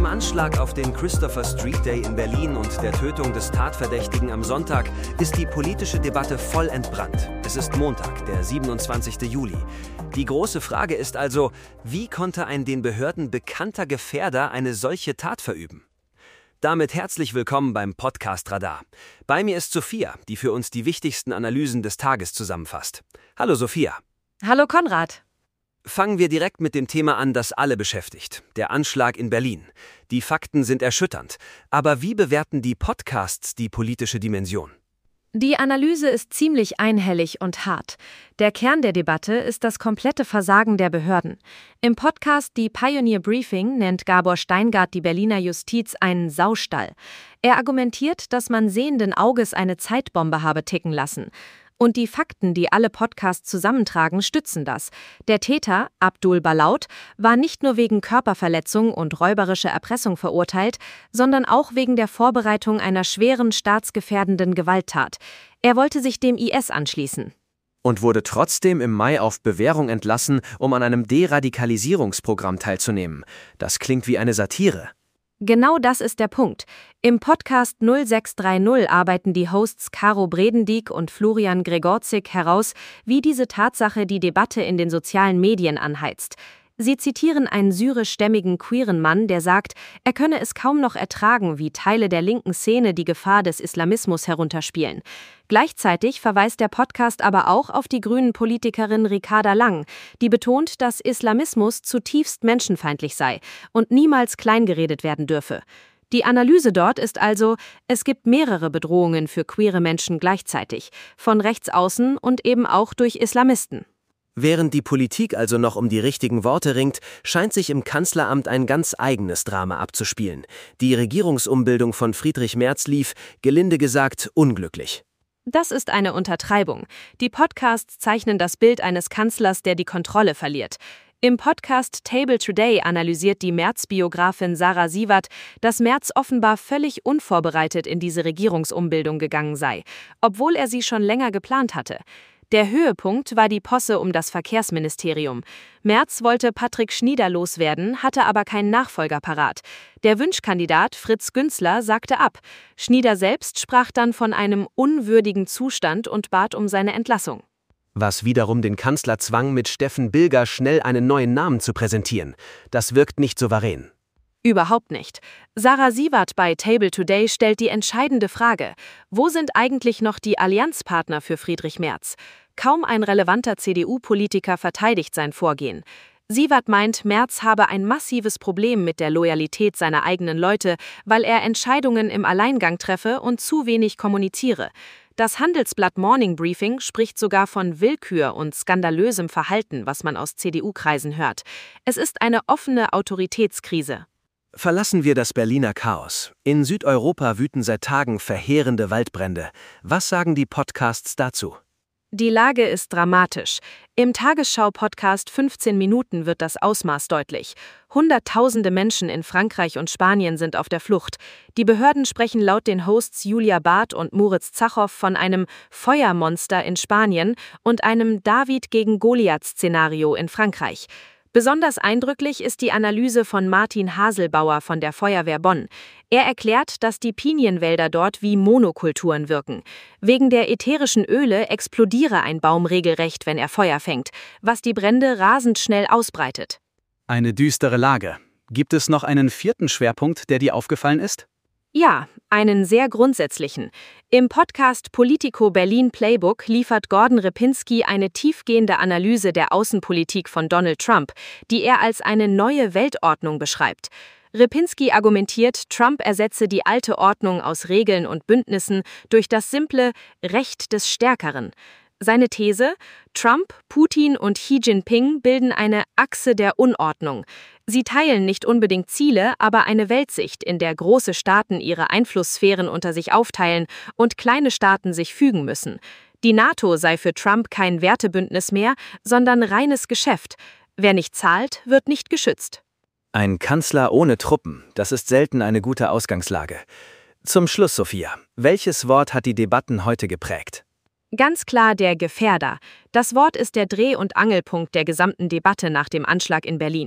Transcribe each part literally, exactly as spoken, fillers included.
Anschlag auf den Christopher Street Day in Berlin und der Tötung des Tatverdächtigen am Sonntag ist die politische Debatte voll entbrannt. Es ist Montag, der siebenundzwanzigste Juli. Die große Frage ist also, wie konnte ein den Behörden bekannter Gefährder eine solche Tat verüben? Damit herzlich willkommen beim Podcast Radar. Bei mir ist Sophia, die für uns die wichtigsten Analysen des Tages zusammenfasst. Hallo Sophia. Hallo Konrad. Fangen wir direkt mit dem Thema an, das alle beschäftigt, der Anschlag in Berlin. Die Fakten sind erschütternd, aber wie bewerten die Podcasts die politische Dimension? Die Analyse ist ziemlich einhellig und hart. Der Kern der Debatte ist das komplette Versagen der Behörden. Im Podcast Die Pioneer Briefing nennt Gabor Steingart die Berliner Justiz einen Saustall. Er argumentiert, dass man sehenden Auges eine Zeitbombe habe ticken lassen. Und die Fakten, die alle Podcasts zusammentragen, stützen das. Der Täter, Abdul Balaut, war nicht nur wegen Körperverletzung und räuberischer Erpressung verurteilt, sondern auch wegen der Vorbereitung einer schweren staatsgefährdenden Gewalttat. Er wollte sich dem I S anschließen. Und wurde trotzdem im Mai auf Bewährung entlassen, um an einem Deradikalisierungsprogramm teilzunehmen. Das klingt wie eine Satire. Genau das ist der Punkt. Im Podcast null sechs drei null arbeiten die Hosts Caro Bredendieck und Florian Gregorczyk heraus, wie diese Tatsache die Debatte in den sozialen Medien anheizt. Sie zitieren einen syrischstämmigen queeren Mann, der sagt, er könne es kaum noch ertragen, wie Teile der linken Szene die Gefahr des Islamismus herunterspielen. Gleichzeitig verweist der Podcast aber auch auf die grünen Politikerin Ricarda Lang, die betont, dass Islamismus zutiefst menschenfeindlich sei und niemals kleingeredet werden dürfe. Die Analyse dort ist also, es gibt mehrere Bedrohungen für queere Menschen gleichzeitig, von rechts außen und eben auch durch Islamisten. Während die Politik also noch um die richtigen Worte ringt, scheint sich im Kanzleramt ein ganz eigenes Drama abzuspielen. Die Regierungsumbildung von Friedrich Merz lief, gelinde gesagt, unglücklich. Das ist eine Untertreibung. Die Podcasts zeichnen das Bild eines Kanzlers, der die Kontrolle verliert. Im Podcast Table Today analysiert die Merz-Biografin Sarah Sievert, dass Merz offenbar völlig unvorbereitet in diese Regierungsumbildung gegangen sei, obwohl er sie schon länger geplant hatte. Der Höhepunkt war die Posse um das Verkehrsministerium. Merz wollte Patrick Schnieder loswerden, hatte aber keinen Nachfolger parat. Der Wunschkandidat Fritz Günzler sagte ab. Schnieder selbst sprach dann von einem unwürdigen Zustand und bat um seine Entlassung. Was wiederum den Kanzler zwang, mit Steffen Bilger schnell einen neuen Namen zu präsentieren. Das wirkt nicht souverän. Überhaupt nicht. Sarah Sievert bei Table Today stellt die entscheidende Frage: Wo sind eigentlich noch die Allianzpartner für Friedrich Merz? Kaum ein relevanter C D U-Politiker verteidigt sein Vorgehen. Sievert meint, Merz habe ein massives Problem mit der Loyalität seiner eigenen Leute, weil er Entscheidungen im Alleingang treffe und zu wenig kommuniziere. Das Handelsblatt Morning Briefing spricht sogar von Willkür und skandalösem Verhalten, was man aus C D U-Kreisen hört. Es ist eine offene Autoritätskrise. Verlassen wir das Berliner Chaos. In Südeuropa wüten seit Tagen verheerende Waldbrände. Was sagen die Podcasts dazu? Die Lage ist dramatisch. Im Tagesschau-Podcast fünfzehn Minuten wird das Ausmaß deutlich. Hunderttausende Menschen in Frankreich und Spanien sind auf der Flucht. Die Behörden sprechen laut den Hosts Julia Barth und Moritz Zachow von einem Feuermonster in Spanien und einem David gegen Goliath-Szenario in Frankreich. Besonders eindrücklich ist die Analyse von Martin Haselbauer von der Feuerwehr Bonn. Er erklärt, dass die Pinienwälder dort wie Monokulturen wirken. Wegen der ätherischen Öle explodiere ein Baum regelrecht, wenn er Feuer fängt, was die Brände rasend schnell ausbreitet. Eine düstere Lage. Gibt es noch einen vierten Schwerpunkt, der dir aufgefallen ist? Ja, einen sehr grundsätzlichen. Im Podcast Politico Berlin Playbook liefert Gordon Repinski eine tiefgehende Analyse der Außenpolitik von Donald Trump, die er als eine neue Weltordnung beschreibt. Repinski argumentiert, Trump ersetze die alte Ordnung aus Regeln und Bündnissen durch das simple Recht des Stärkeren. Seine These: Trump, Putin und Xi Jinping bilden eine Achse der Unordnung. Sie teilen nicht unbedingt Ziele, aber eine Weltsicht, in der große Staaten ihre Einflusssphären unter sich aufteilen und kleine Staaten sich fügen müssen. Die NATO sei für Trump kein Wertebündnis mehr, sondern reines Geschäft. Wer nicht zahlt, wird nicht geschützt. Ein Kanzler ohne Truppen, das ist selten eine gute Ausgangslage. Zum Schluss, Sophia, welches Wort hat die Debatten heute geprägt? Ganz klar der Gefährder. Das Wort ist der Dreh- und Angelpunkt der gesamten Debatte nach dem Anschlag in Berlin.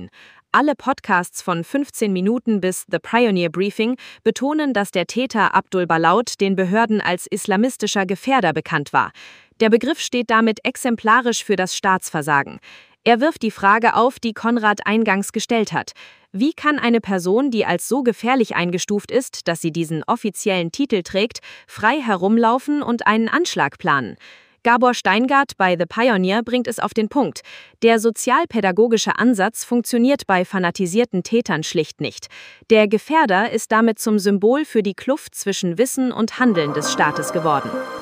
Alle Podcasts von fünfzehn Minuten bis The Pioneer Briefing betonen, dass der Täter Abdul Balaut den Behörden als islamistischer Gefährder bekannt war. Der Begriff steht damit exemplarisch für das Staatsversagen. Er wirft die Frage auf, die Konrad eingangs gestellt hat. Wie kann eine Person, die als so gefährlich eingestuft ist, dass sie diesen offiziellen Titel trägt, frei herumlaufen und einen Anschlag planen? Gabor Steingart bei The Pioneer bringt es auf den Punkt. Der sozialpädagogische Ansatz funktioniert bei fanatisierten Tätern schlicht nicht. Der Gefährder ist damit zum Symbol für die Kluft zwischen Wissen und Handeln des Staates geworden.